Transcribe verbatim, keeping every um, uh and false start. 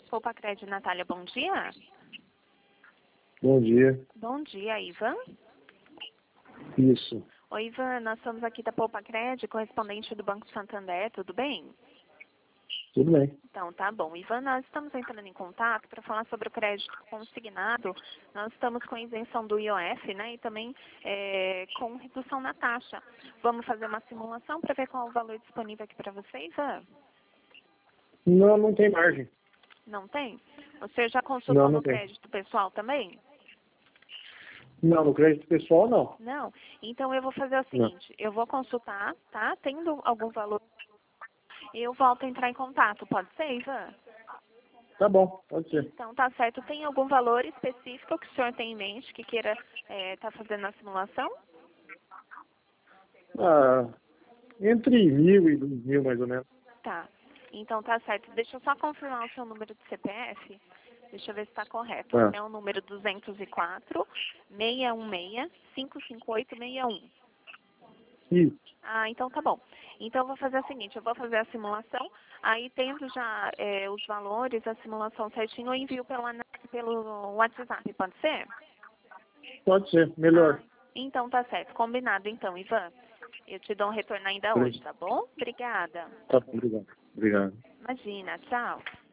Poupa Crédito, Natália, bom dia. Bom dia. Bom dia, Ivan. Isso. Oi, Ivan, nós somos aqui da Poupa Crédito, correspondente do Banco Santander, tudo bem? Tudo bem. Então, tá bom. Ivan, nós estamos entrando em contato para falar sobre o crédito consignado. Nós estamos com isenção do I O F, né, e também é, com redução na taxa. Vamos fazer uma simulação para ver qual é o valor disponível aqui para você, Ivan? Não, não tem margem. Não tem? Você já consultou Não, não no tem. crédito pessoal também? Não, no crédito pessoal não. Não? Então eu vou fazer o Não. seguinte, eu vou consultar, tá? Tendo algum valor, eu volto a entrar em contato, pode ser, Ivan? Tá bom, pode ser. Então tá certo. Tem algum valor específico que o senhor tem em mente que queira estar fazendo a simulação? Ah, entre mil e dois mil, mais ou menos. Tá. Então tá certo. Deixa eu só confirmar o seu número de C P F. Deixa eu ver se está correto. Ah, É o número duzentos e quatro, seiscentos e dezesseis, quinhentos e cinquenta e oito, sessenta e um. isso. Ah, então tá bom. Então eu vou fazer o seguinte, eu vou fazer a simulação, aí tendo já é, os valores, a simulação certinho, eu envio pela, pelo WhatsApp, pode ser? Pode ser, Ah, melhor. então tá certo. Combinado então, Ivan. Eu te dou um retorno ainda hoje, tá bom? Obrigada. Tá bom, obrigado. Obrigado. Imagina, tchau.